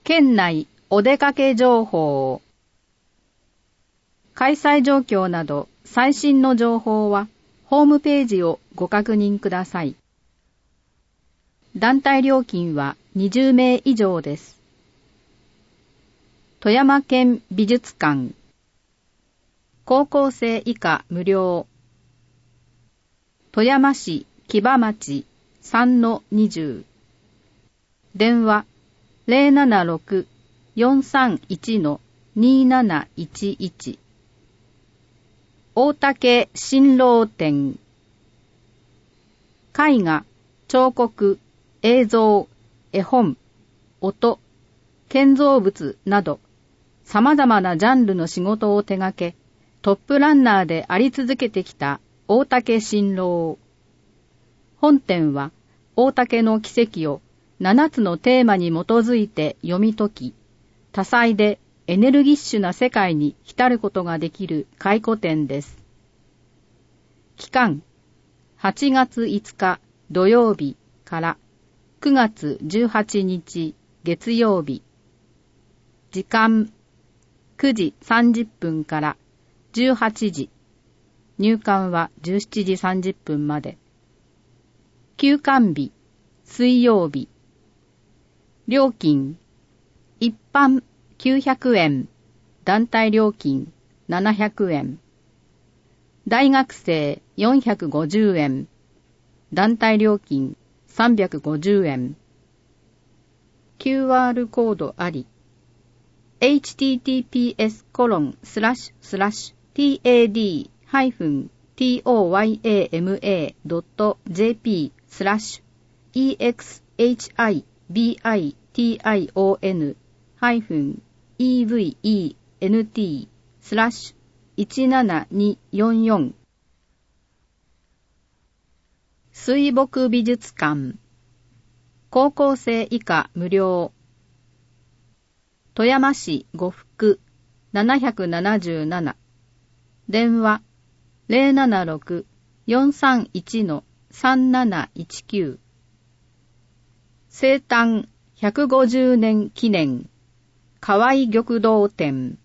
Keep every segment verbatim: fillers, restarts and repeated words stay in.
県内お出かけ情報。開催状況など最新の情報はホームページをご確認ください。団体料金はにじゅうめい以上です。富山県美術館。高校生以下無料。富山市木場町 さんのにじゅう。電話ゼロななろく よんさんいち になないちいち。大竹新郎店。絵画、彫刻、映像、絵本、音、建造物など様々なジャンルの仕事を手掛け、トップランナーであり続けてきた大竹新郎。本展は大竹の奇跡をななつのテーマに基づいて読み解き、多彩でエネルギッシュな世界に浸ることができる回顧展です。期間、はちがついつか土曜日からくがつじゅうはちにち月曜日。時間、くじさんじゅっぷんからじゅうはちじ。入館はじゅうしちじさんじゅっぷんまで。休館日、水曜日。料金、一般きゅうひゃくえん、団体料金ななひゃくえん。大学生よんひゃくごじゅうえん、団体料金さんびゃくごじゅうえん。キューアール コードあり。エイチティーティーピーエスコロンスラッシュスラッシュティーエーディーハイフントヤマドットジェーピースラッシュエクスエイチアイビーアイティーアイオーエヌハイフンイーブイイーエヌティースラッシュいちななによんよん。水墨美術館。高校生以下無料。富山市呉服なななななな。電話ゼロななろく よんさんいち さんなないちきゅう。生誕ひゃくごじゅうねん記念河合玉堂展。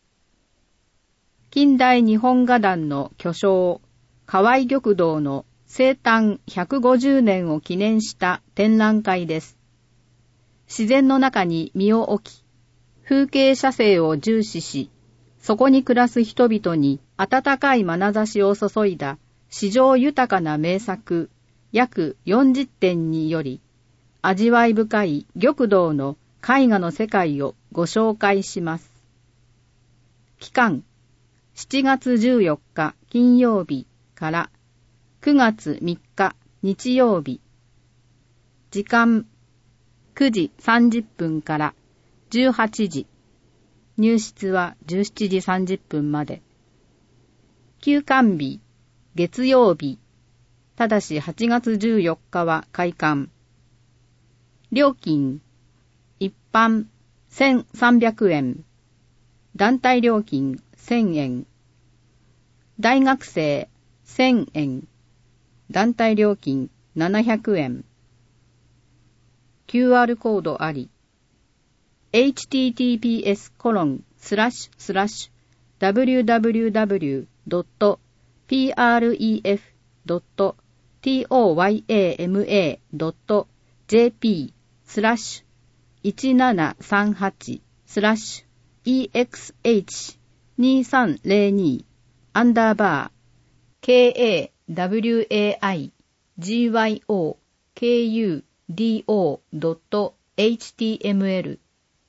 近代日本画壇の巨匠河合玉堂の生誕ひゃくごじゅうねんを記念した展覧会です。自然の中に身を置き、風景写生を重視し、そこに暮らす人々に温かい眼差しを注いだ詩情豊かな名作約よんじゅってんにより、味わい深い玉堂の絵画の世界をご紹介します。期間、しちがつじゅうよっか金曜日からくがつみっか日曜日。時間、くじさんじゅっぷんからじゅうはちじ。入室はじゅうしちじさんじゅっぷんまで。休館日、月曜日。ただしはちがつじゅうよっかは開館。料金、一般せんさんびゃくえん。団体料金せんえん。大学生せんえん。団体料金ななひゃくえん。キューアール コードあり。エイチティーティーピーエスコロンスラッシュスラッシュダブリューダブリューダブリュードットピーアールイーエフドットトヤマドットジェーピースラッシュいちななさんはちスラッシュイーエックスエイチにさんゼロにアンダーバー ケーエーダブリューエーアイジーワイオーケーユーディーオードットエイチティーエムエル。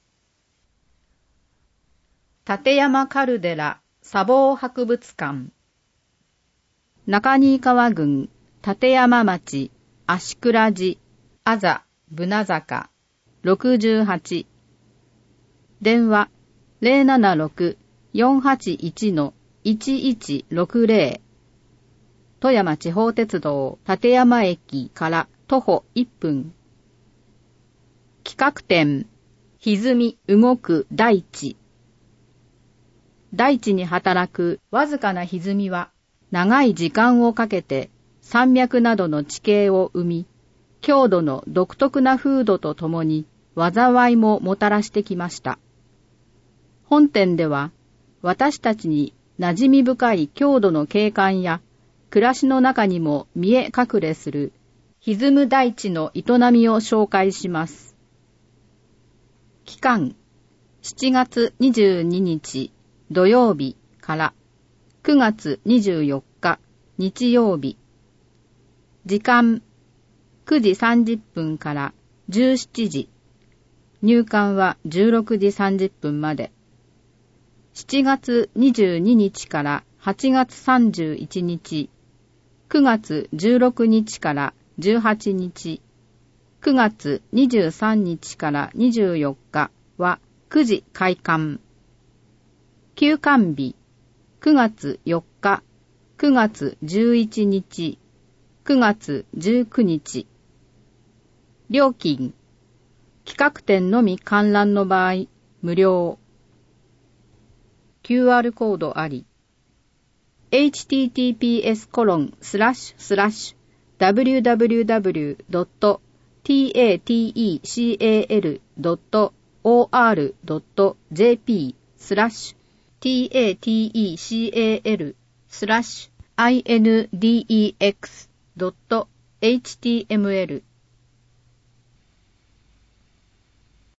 立山カルデラ砂防博物館。中新川郡立山町足倉寺あざぶな坂ろくじゅうはち。電話ゼロななろく よんはちいち いちいちろくゼロ。富山地方鉄道立山駅から徒歩いっぷん。企画展歪み動く大地。大地に働くわずかな歪みは長い時間をかけて山脈などの地形を生み、郷土の独特な風土とともに災いももたらしてきました。本典では、私たちに馴染み深い郷土の景観や、暮らしの中にも見え隠れする、歪む大地の営みを紹介します。期間、しちがつにじゅうににち土曜日からくがつにじゅうよっか日曜日。時間、くじさんじゅっぷんからじゅうしちじ。入館はじゅうろくじさんじゅっぷんまで。しちがつにじゅうににちからはちがつさんじゅういちにち。くがつじゅうろくにちからじゅうはちにち。くがつにじゅうさんにちからにじゅうよっかはくじ開館。休館日、くがつよっか、くがつじゅういちにち、くがつじゅうくにち。料金、企画展のみ観覧の場合、無料。キューアール コードあり。エイチティーティーピーエスコロンスラッシュスラッシュダブリューダブリューダブリュードットティーエーティーイーシーエーエルドットオーアールドットジェーピースラッシュ ティーエーティーイーシーエーエルスラッシュアイエヌディーイーエックスドットエイチティーエムエル